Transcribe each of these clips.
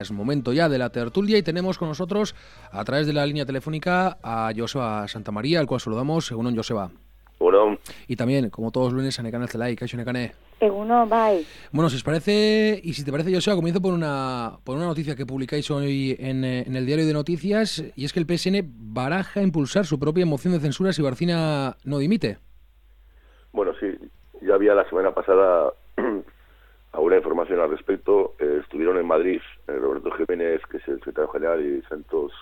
Es momento ya de la tertulia y tenemos con nosotros a través de la línea telefónica a Joseba Santamaría, al cual saludamos. Según Joseba. Bueno. Y también, como todos los lunes, a Nekane Zelay. ¿Qué ha hecho Nekane? Eguno, bye. Bueno, si os parece, y si te parece, Joseba, comienzo por una noticia que publicáis hoy en el diario de noticias, y es que el PSN baraja impulsar su propia moción de censura si Barcina no dimite. Bueno, sí, ya había la semana pasada alguna información al respecto. Estuvieron en Madrid Roberto Jiménez, que es el secretario general, y Santos,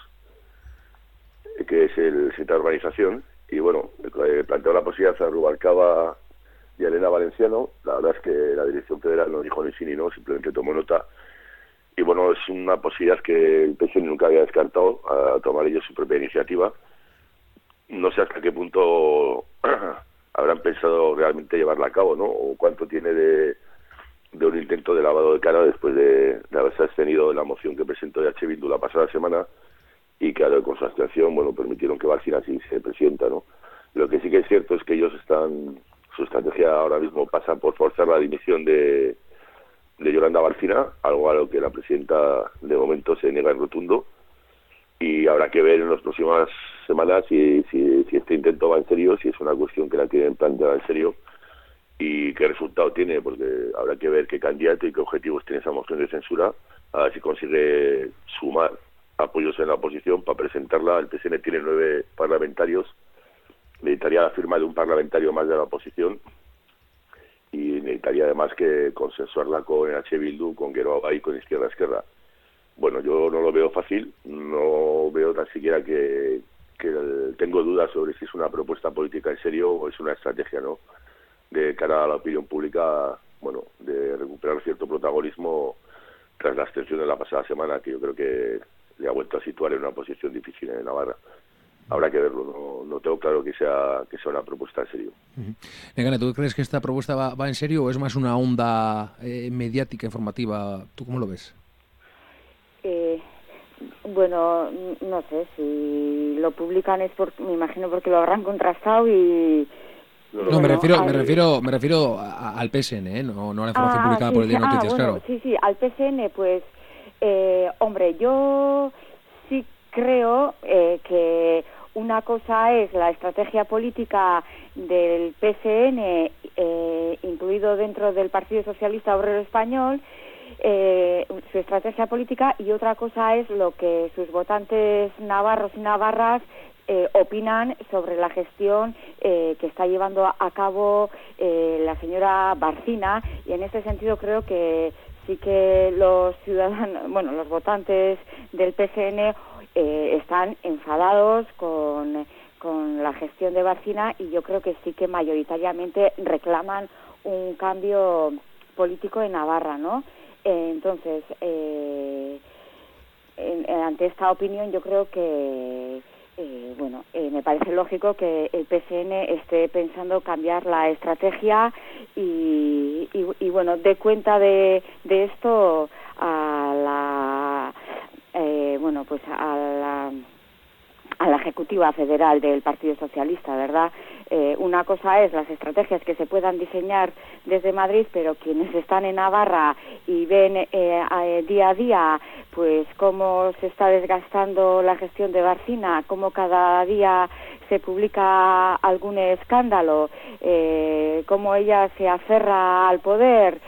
que es el secretario de organización, y bueno, planteó la posibilidad a Rubalcaba y a Elena Valenciano. La verdad es que la dirección federal no dijo ni sí ni no, simplemente tomó nota, y bueno, es una posibilidad que el PSN nunca había descartado, a tomar ellos su propia iniciativa. No sé hasta qué punto habrán pensado realmente llevarla a cabo, ¿no? O cuánto tiene de un intento de lavado de cara después de haberse abstenido de la moción que presentó H. Bildu la pasada semana, y que ahora con su abstención, bueno, permitieron que Barcina sí se presidenta, ¿no? Lo que sí que es cierto es que ellos su estrategia ahora mismo pasa por forzar la dimisión de Yolanda Barcina, algo a lo que la presidenta de momento se niega en rotundo, y habrá que ver en las próximas semanas si este intento va en serio, si es una cuestión que la quieren plantear en serio y qué resultado tiene, porque habrá que ver qué candidato y qué objetivos tiene esa moción de censura, a ver si consigue sumar apoyos en la oposición para presentarla. El PSN tiene 9 parlamentarios, necesitaría la firma de un parlamentario más de la oposición, y necesitaría además que consensuarla con H. Bildu, con Geroa y con Izquierda Esquerra. Bueno, yo no lo veo fácil, no veo tan siquiera que tengo dudas sobre si es una propuesta política en serio o es una estrategia, ¿no?, de cara a la opinión pública, bueno, de recuperar cierto protagonismo tras la abstención de la pasada semana, que yo creo que le ha vuelto a situar en una posición difícil en Navarra. Habrá que verlo, no tengo claro que sea una propuesta en serio. Nekane, ¿tú crees que esta propuesta va en serio o es más una onda mediática, informativa? ¿Tú cómo lo ves? Bueno, no sé, si lo publican es me imagino porque lo habrán contrastado y... No, me refiero al PSN, no a la información publicada por el diario de noticias, bueno, claro. Sí, al PSN, pues, hombre, yo sí creo que una cosa es la estrategia política del PSN, incluido dentro del Partido Socialista Obrero Español, su estrategia política, y otra cosa es lo que sus votantes navarros y navarras opinan sobre la gestión que está llevando a cabo la señora Barcina, y en este sentido creo que sí que los ciudadanos, bueno, los votantes del PSN están enfadados con la gestión de Barcina, y yo creo que sí que mayoritariamente reclaman un cambio político en Navarra, ¿no? Entonces, ante esta opinión yo creo que me parece lógico que el PSN esté pensando cambiar la estrategia y bueno, dé cuenta de esto a la Ejecutiva Federal del Partido Socialista, ¿verdad? Una cosa es las estrategias que se puedan diseñar desde Madrid, pero quienes están en Navarra y ven día a día pues cómo se está desgastando la gestión de Barcina, cómo cada día se publica algún escándalo, cómo ella se aferra al poder,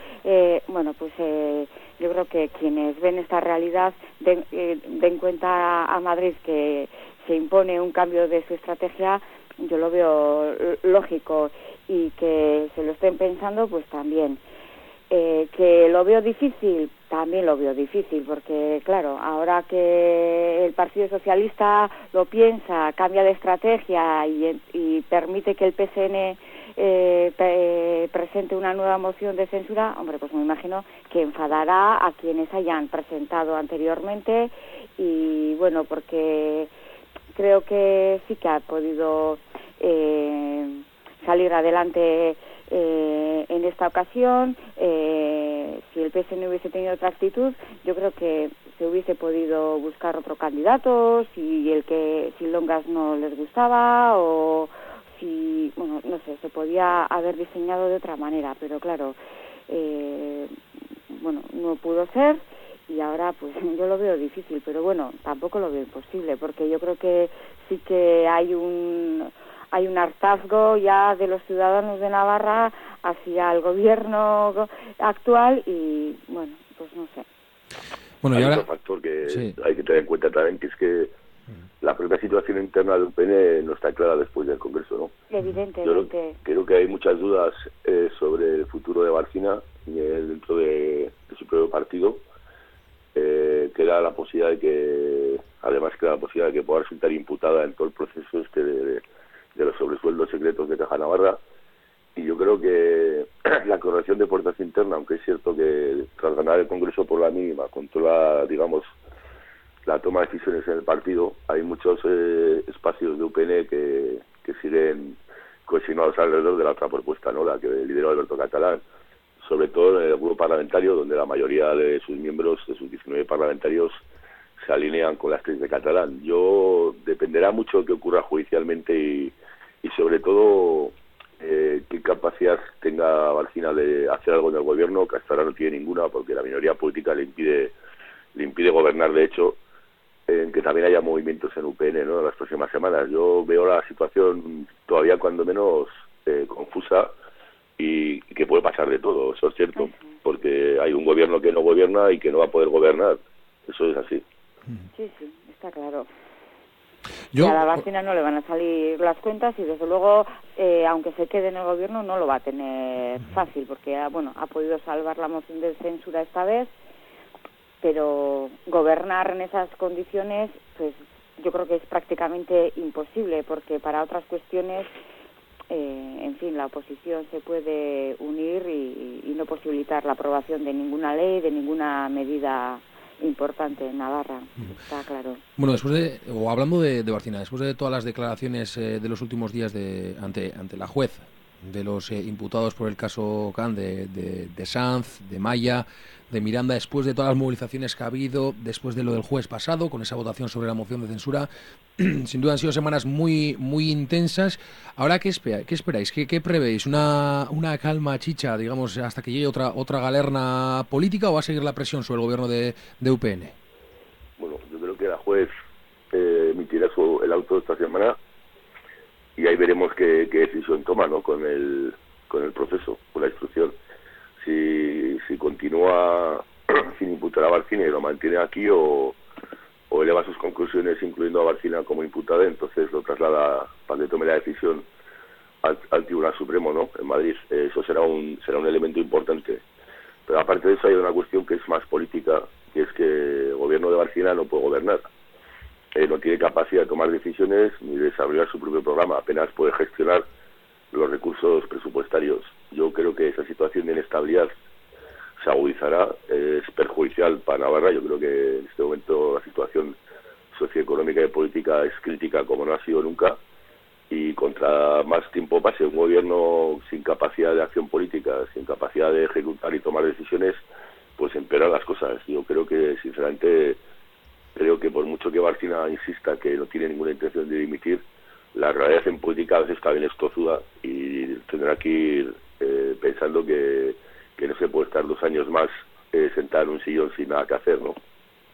yo creo que quienes ven esta realidad den cuenta a Madrid que se impone un cambio de su estrategia. Yo lo veo lógico, y que se lo estén pensando, pues también. Que lo veo difícil, también lo veo difícil, porque claro, ahora que el Partido Socialista lo piensa, cambia de estrategia y permite que el PSN presente una nueva moción de censura, hombre, pues me imagino que enfadará a quienes hayan presentado anteriormente, y bueno, porque creo que sí que ha podido salir adelante en esta ocasión. Si el PSN hubiese tenido otra actitud, yo creo que se hubiese podido buscar otro candidato, si Longas no les gustaba, o si, bueno, no sé, se podía haber diseñado de otra manera, pero claro, no pudo ser, y ahora pues yo lo veo difícil, pero bueno, tampoco lo veo imposible, porque yo creo que sí que hay un hartazgo ya de los ciudadanos de Navarra hacia el gobierno actual y bueno, pues no sé. Bueno, hay y ahora otro factor que hay que tener en cuenta también, que es que la propia situación interna del UPN no está clara después del Congreso, ¿no? Evidentemente. Yo creo que hay muchas dudas sobre el futuro de Barcina dentro de su propio partido. Queda la posibilidad de que pueda resultar imputada en todo el proceso de los sobresueldos secretos de Caja Navarra. Y yo creo que la corrección de puertas internas, aunque es cierto que tras ganar el Congreso por la mínima, controla, digamos, la toma de decisiones en el partido, hay muchos espacios de UPN que siguen cohesionados alrededor de la otra propuesta, ¿no? La que lideró Alberto Catalán, sobre todo en el grupo parlamentario, donde la mayoría de sus miembros, de sus 19 parlamentarios, se alinean con las 3 de Catalán. Dependerá mucho de qué ocurra judicialmente y sobre todo qué capacidad tenga Barcina de hacer algo en el gobierno, que hasta ahora no tiene ninguna, porque la minoría política le impide gobernar. De hecho, en que también haya movimientos en UPN, ¿no?, en las próximas semanas. Yo veo la situación todavía cuando menos confusa y que puede pasar de todo, eso es cierto, porque hay un gobierno que no gobierna y que no va a poder gobernar, eso es así. Sí, está claro. Y a la Barcina no le van a salir las cuentas y desde luego, aunque se quede en el gobierno, no lo va a tener fácil, porque ha podido salvar la moción de censura esta vez, pero gobernar en esas condiciones, pues yo creo que es prácticamente imposible, porque para otras cuestiones, en fin, la oposición se puede unir y no posibilitar la aprobación de ninguna ley, de ninguna medida importante en Navarra, está claro. Bueno, hablando de Barcina, después de todas las declaraciones de los últimos días ante la juez, de los imputados por el caso Can, de Sanz, de Maya, de Miranda, después de todas las movilizaciones que ha habido, después de lo del jueves pasado, con esa votación sobre la moción de censura, sin duda han sido semanas muy muy intensas. Ahora, ¿qué esperáis? ¿Qué prevéis? ¿Una calma chicha, digamos, hasta que llegue otra galerna política, o va a seguir la presión sobre el gobierno de UPN? Bueno, yo creo que la juez emitirá el auto esta semana y ahí veremos qué decisión toma, ¿no?, con el proceso, con la instrucción. Si continúa sin imputar a Barcina y lo mantiene aquí, o eleva sus conclusiones incluyendo a Barcina como imputada, entonces lo traslada para que tome la decisión al Tribunal Supremo, ¿no?, en Madrid. Eso será un elemento importante. Pero aparte de eso hay una cuestión que es más política, que es que el gobierno de Barcina no puede gobernar. No tiene capacidad de tomar decisiones ni de desarrollar su propio programa, apenas puede gestionar los recursos presupuestarios. Yo creo que esa situación de inestabilidad se agudizará, es perjudicial para Navarra. Yo creo que en este momento la situación socioeconómica y política es crítica como no ha sido nunca, y contra más tiempo pase un gobierno sin capacidad de acción política, sin capacidad de ejecutar y tomar decisiones, pues empeoran las cosas. Yo creo que, sinceramente, por mucho que Barcina insista que no tiene ninguna intención de dimitir, la realidad en política a veces también es tozuda y tendrá que ir pensando que no se puede estar 2 años más sentado en un sillón sin nada que hacer, ¿no?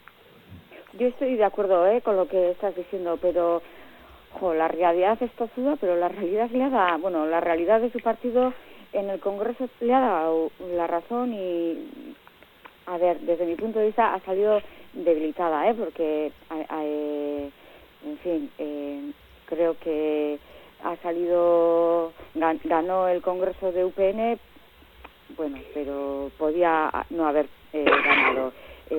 Yo estoy de acuerdo con lo que estás diciendo, pero la realidad es tozuda, pero la realidad la realidad de su partido en el Congreso le ha dado la razón y, a ver, desde mi punto de vista ha salido debilitada, porque, en fin, creo que ganó el Congreso de UPN, bueno, pero podía no haber ganado.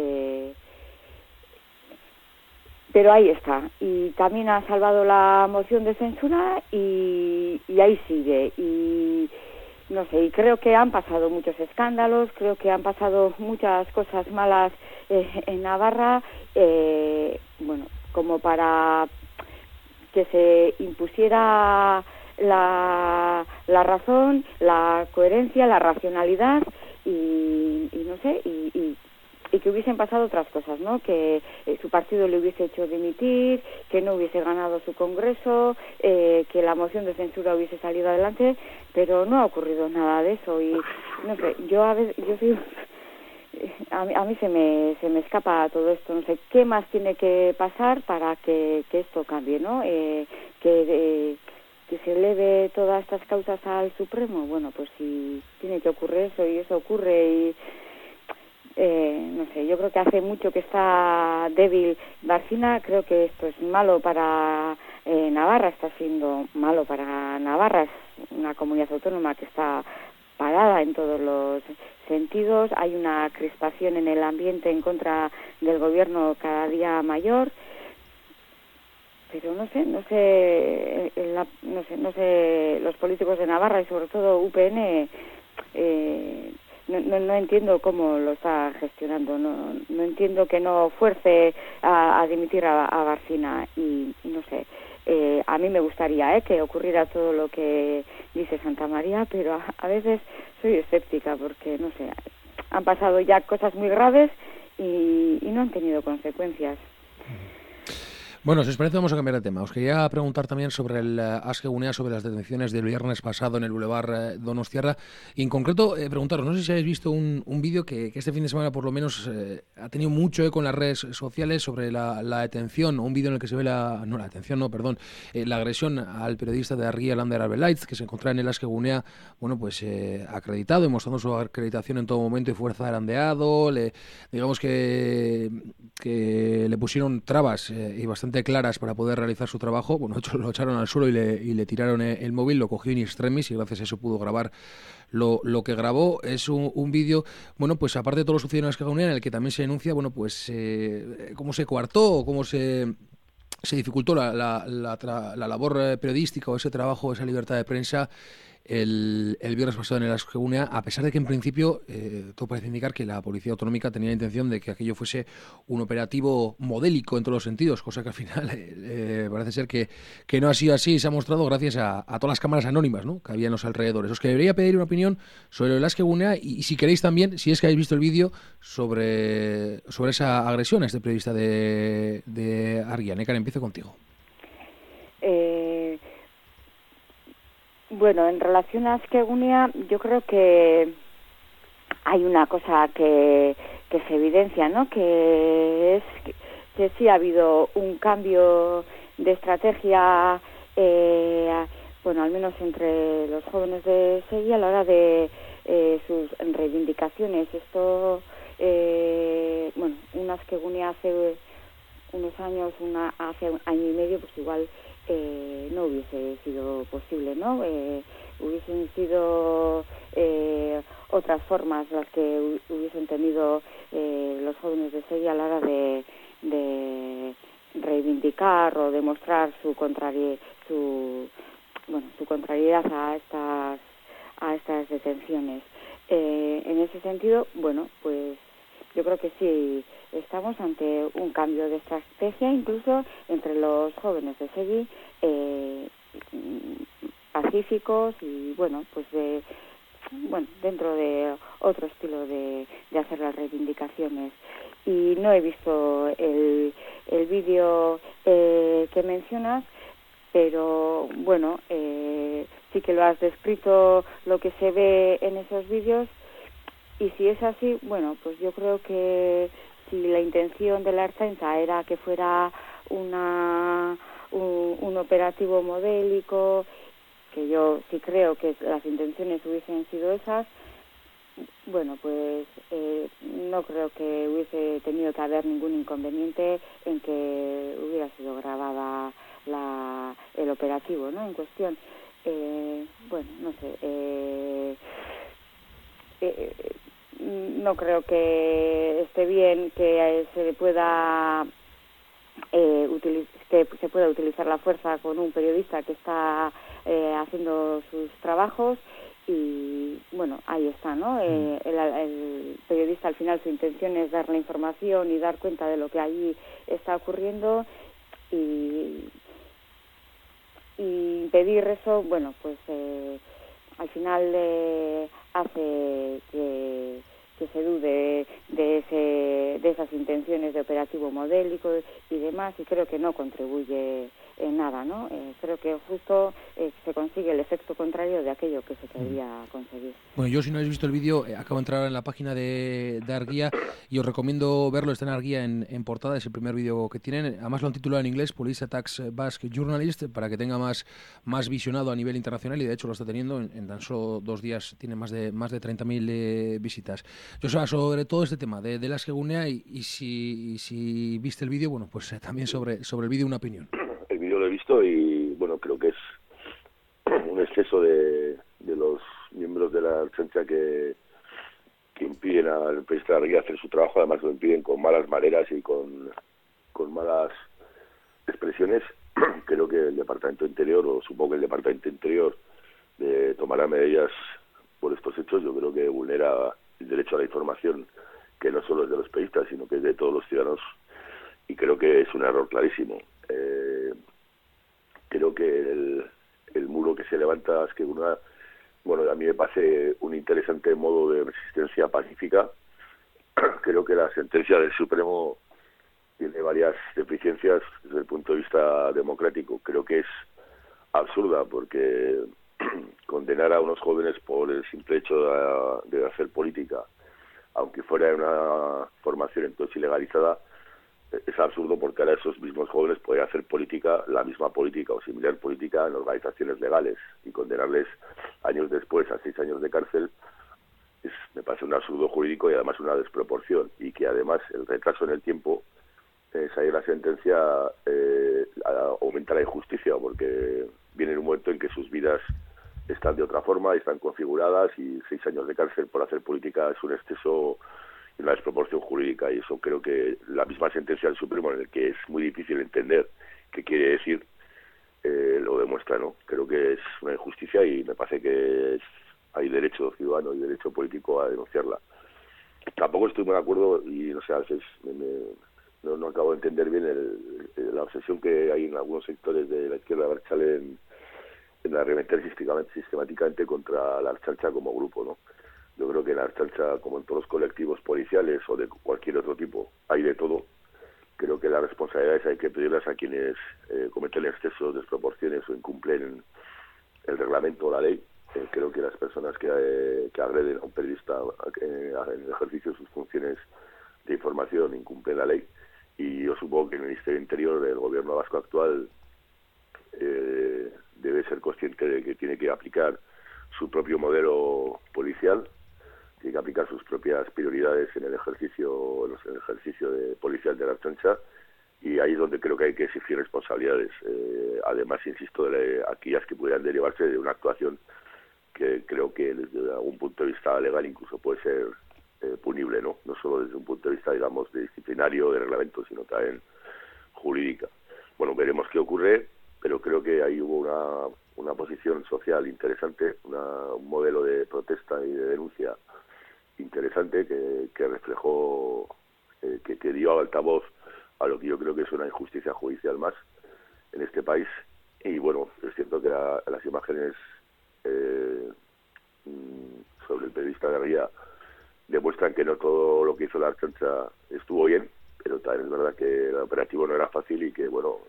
Pero ahí está, y también ha salvado la moción de censura y ahí sigue, y no sé, y creo que han pasado muchos escándalos, creo que han pasado muchas cosas malas en Navarra, bueno, como para que se impusiera la razón, la coherencia, la racionalidad y no sé, y que hubiesen pasado otras cosas, ¿no? Que su partido le hubiese hecho dimitir, que no hubiese ganado su congreso, que la moción de censura hubiese salido adelante, pero no ha ocurrido nada de eso y no sé, yo soy a mí se me escapa todo esto. No sé qué más tiene que pasar para que esto cambie, ¿no? Que se eleve todas estas causas al Supremo. Bueno, pues si tiene que ocurrir eso y eso ocurre y no sé, yo creo que hace mucho que está débil Barcina. Creo que esto es malo para Navarra, está siendo malo para Navarra. Es una comunidad autónoma que está parada en todos los sentidos. Hay una crispación en el ambiente en contra del gobierno cada día mayor. Pero no sé, los políticos de Navarra y sobre todo UPN, no entiendo cómo lo está gestionando. No entiendo que no fuerce a dimitir a Barcina y no sé. A mí me gustaría que ocurriera todo lo que dice Santamaría, pero a veces soy escéptica porque, no sé, han pasado ya cosas muy graves y no han tenido consecuencias. Bueno, si os parece, vamos a cambiar de tema. Os quería preguntar también sobre el Aske Gunea, sobre las detenciones del viernes pasado en el Boulevard Donostiarra. Y en concreto, preguntaros, no sé si habéis visto un vídeo que este fin de semana por lo menos ha tenido mucho eco en las redes sociales sobre la detención, un vídeo en el que se ve la agresión al periodista de Argia Lander Arbelaitz, que se encontraba en el Aske Gunea, bueno, pues acreditado y mostrando su acreditación en todo momento y fuerza de arandeado. Digamos que le pusieron trabas y bastante claras para poder realizar su trabajo. Bueno, de hecho lo echaron al suelo y le tiraron el móvil, lo cogió in extremis y gracias a eso pudo grabar lo que grabó. Es un vídeo, bueno, pues aparte de todo lo sucedido en Aske Gunea, en el que también se denuncia, bueno, pues cómo se coartó, cómo se dificultó la labor periodística o ese trabajo, esa libertad de prensa el viernes pasado en el Aske Gunea, a pesar de que en principio todo parece indicar que la Policía Autonómica tenía la intención de que aquello fuese un operativo modélico en todos los sentidos, cosa que al final parece ser que no ha sido así y se ha mostrado gracias a todas las cámaras anónimas, ¿no?, que había en los alrededores. Os quería pedir una opinión sobre el Aske Gunea y si queréis también, si es que habéis visto el vídeo, sobre esa agresión a este periodista de Argia. Nekar, empiezo contigo. Bueno, en relación a Aske Gunea, yo creo que hay una cosa que se evidencia, ¿no?, que es que sí ha habido un cambio de estrategia, bueno, al menos entre los jóvenes de Seguí a la hora de sus reivindicaciones. Esto, bueno, un Aske Gunea hace unos años, hace un año y medio, pues igual no hubiese sido posible, ¿no? Hubiesen sido otras formas las que hubiesen tenido los jóvenes de Seguí a la hora de reivindicar o demostrar su contrariedad a estas detenciones. En ese sentido, bueno, pues yo creo que sí estamos ante un cambio de estrategia, incluso entre los jóvenes de Seguí, pacíficos y bueno, pues dentro de otro estilo de hacer las reivindicaciones. Y no he visto el vídeo que mencionas, pero bueno, sí que lo has descrito, lo que se ve en esos vídeos. Y si es así, bueno, pues yo creo que si la intención de la Ertzaintza era que fuera un operativo modélico, que yo sí creo que las intenciones hubiesen sido esas, bueno, pues no creo que hubiese tenido que haber ningún inconveniente en que hubiera sido grabada el operativo, ¿no?, en cuestión. Bueno, no sé, no creo que esté bien que se pueda utilizar la fuerza con un periodista que está haciendo sus trabajos y bueno, ahí está, ¿no? El periodista al final su intención es dar la información y dar cuenta de lo que allí está ocurriendo y impedir eso, bueno, pues al final hace que se dude de esas intenciones de operativo modélico y demás, y creo que no contribuye en nada, ¿no? Creo que justo se consigue el efecto contrario de aquello que se quería conseguir. Bueno, yo si no habéis visto el vídeo, acabo de entrar en la página de Argia y os recomiendo verlo. Está en Argia en portada, es el primer vídeo que tienen. Además lo han titulado en inglés, Police Attacks Basque Journalist, para que tenga más visionado a nivel internacional, y de hecho lo está teniendo. En tan solo 2 días tiene más de 30.000 visitas. Yo sobre todo este tema de las Egunea, y si viste el vídeo, bueno, pues también sobre el vídeo una opinión. El vídeo lo he visto y bueno, creo que es un exceso de los miembros de la Ertzaintza que impiden al periodista de Argia hacer su trabajo. Además lo impiden con malas maneras y con malas expresiones. Creo que el Departamento de Interior, o supongo que el Departamento de Interior, tomará medidas por estos hechos. Yo creo que vulnera el derecho a la información, que no solo es de los periodistas, sino que es de todos los ciudadanos, y creo que es un error clarísimo. Creo que el muro que se levanta es que a mí me parece un interesante modo de resistencia pacífica. Creo que la sentencia del Supremo tiene varias deficiencias desde el punto de vista democrático. Creo que es absurda, porque condenar a unos jóvenes por el simple hecho de hacer política, aunque fuera una formación entonces ilegalizada, es absurdo, porque ahora esos mismos jóvenes pueden hacer política, la misma política o similar política, en organizaciones legales, y condenarles años después a 6 años de cárcel me parece un absurdo jurídico y además una desproporción, y que además el retraso en el tiempo, salir la sentencia, aumenta la injusticia, porque viene un momento en que sus vidas están de otra forma y están configuradas, y 6 años de cárcel por hacer política es un exceso y una desproporción jurídica, y eso creo que la misma sentencia del Supremo, en el que es muy difícil entender qué quiere decir, lo demuestra, ¿no? Creo que es una injusticia, y me parece que hay derecho ciudadano y derecho político a denunciarla. Tampoco estoy muy de acuerdo, y no sé, a veces no acabo de entender bien la obsesión que hay en algunos sectores de la izquierda abertzale en arremeter sistemáticamente contra la Ertzaintza como grupo, ¿no? Yo creo que en la Ertzaintza, como en todos los colectivos policiales o de cualquier otro tipo, hay de todo. Creo que las responsabilidades hay que pedirlas a quienes cometen excesos, desproporciones o incumplen el reglamento o la ley. Creo que las personas que agreden a un periodista en el ejercicio de sus funciones de información incumplen la ley, y yo supongo que el Ministerio del Interior del gobierno vasco actual debe ser consciente de que tiene que aplicar su propio modelo policial, tiene que aplicar sus propias prioridades en el ejercicio de policial de la Ertzaintza, y ahí es donde creo que hay que exigir responsabilidades. Además, insisto, de aquellas que pudieran derivarse de una actuación que creo que desde algún punto de vista legal incluso puede ser punible, no solo desde un punto de vista, digamos, de disciplinario, de reglamento, sino también jurídica. Bueno, veremos qué ocurre, pero creo que ahí hubo una posición social interesante, un modelo de protesta y de denuncia interesante que reflejó, que dio altavoz a lo que yo creo que es una injusticia judicial más en este país. Y bueno, es cierto que las imágenes sobre el periodista de Argia demuestran que no todo lo que hizo la Ertzaintza estuvo bien, pero también es verdad que el operativo no era fácil, y que bueno,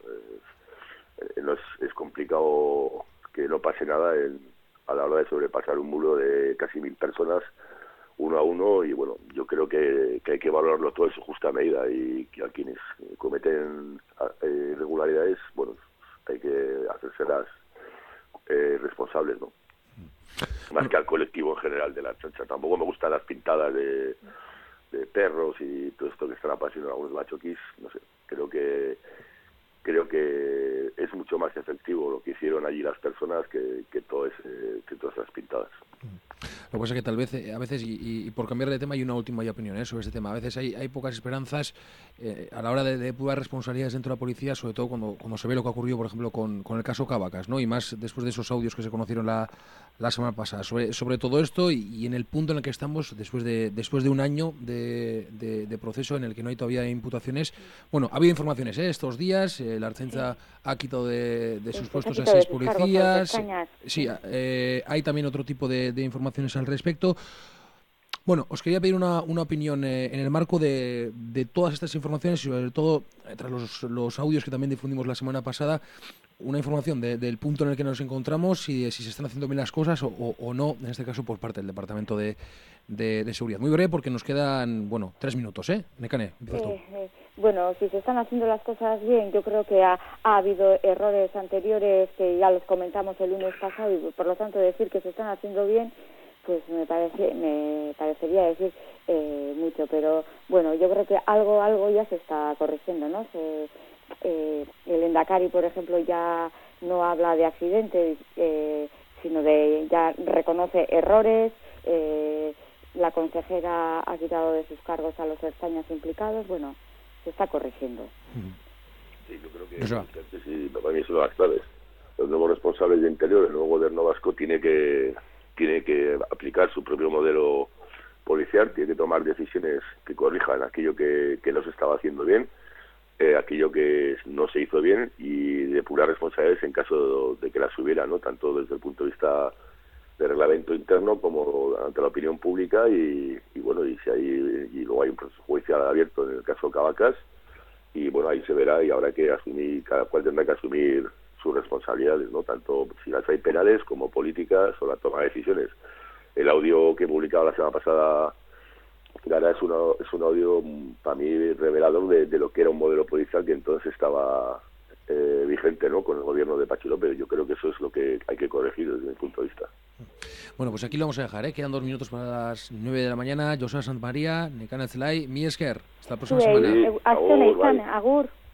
es complicado que no pase nada a la hora de sobrepasar un muro de casi 1.000 personas uno a uno, y bueno, yo creo que hay que valorarlo todo en su justa medida, y que a quienes cometen irregularidades, bueno, hay que hacérselas responsables, ¿no? Más que al colectivo en general de la Ertzaintza. Tampoco me gustan las pintadas de perros y todo esto que están apareciendo en algunos machoquis, no sé, creo que es mucho más efectivo lo que hicieron allí las personas que todas esas pintadas. Lo que pasa es que tal vez, a veces, y por cambiar de tema, hay una última opinión sobre este tema. A veces hay pocas esperanzas a la hora de depurar responsabilidades dentro de la policía, sobre todo cuando se ve lo que ha ocurrido, por ejemplo, con el caso Cabacas, ¿no? Y más después de esos audios que se conocieron la semana pasada. Sobre todo esto, y en el punto en el que estamos, después de un año de proceso en el que no hay todavía imputaciones. Bueno, ha habido informaciones estos días, la Ertzaintza ha quitado de sus puestos a 6 policías. Sí, hay también otro tipo de informaciones al respecto. Bueno, os quería pedir una opinión en el marco de todas estas informaciones y sobre todo, tras los audios que también difundimos la semana pasada, una información del punto en el que nos encontramos y de si se están haciendo bien las cosas o no, en este caso por parte del Departamento de Seguridad. Muy breve porque nos quedan, 3 minutos, ¿eh? Nekane, empiezas tú. Bueno, si se están haciendo las cosas bien, yo creo que ha habido errores anteriores que ya los comentamos el lunes pasado y por lo tanto decir que se están haciendo bien, pues me parecería decir mucho, pero bueno, yo creo que algo ya se está corrigiendo, ¿no? El Endacari, por ejemplo, ya no habla de accidentes, sino ya reconoce errores. La consejera ha quitado de sus cargos a los ertzainas implicados. Bueno, se está corrigiendo. Sí, yo creo que sí, para mí son las claves. Los nuevos responsables de Interior, el nuevo gobierno vasco tiene que aplicar su propio modelo policial, tiene que tomar decisiones que corrijan aquello que no se estaba haciendo bien, aquello que no se hizo bien y depurar responsabilidades en caso de que las hubiera, ¿no? Tanto desde el punto de vista de reglamento interno como ante la opinión pública y luego hay un proceso judicial abierto en el caso Cabacas y bueno, ahí se verá y habrá que asumir, cada cual tendrá que asumir sus responsabilidades, ¿no? Tanto si las hay penales como políticas o la toma de decisiones. El audio que publicaba la semana pasada Gara es un audio para mí revelador de lo que era un modelo policial que entonces estaba vigente, ¿no? Con el gobierno de Patxi López. Yo creo que eso es lo que hay que corregir desde mi punto de vista. Bueno, pues aquí lo vamos a dejar, ¿eh? Quedan 2 minutos para las 9 de la mañana. Joseba Santmaría, Nekane Zelai, mi esker. Hasta la próxima semana. Agur.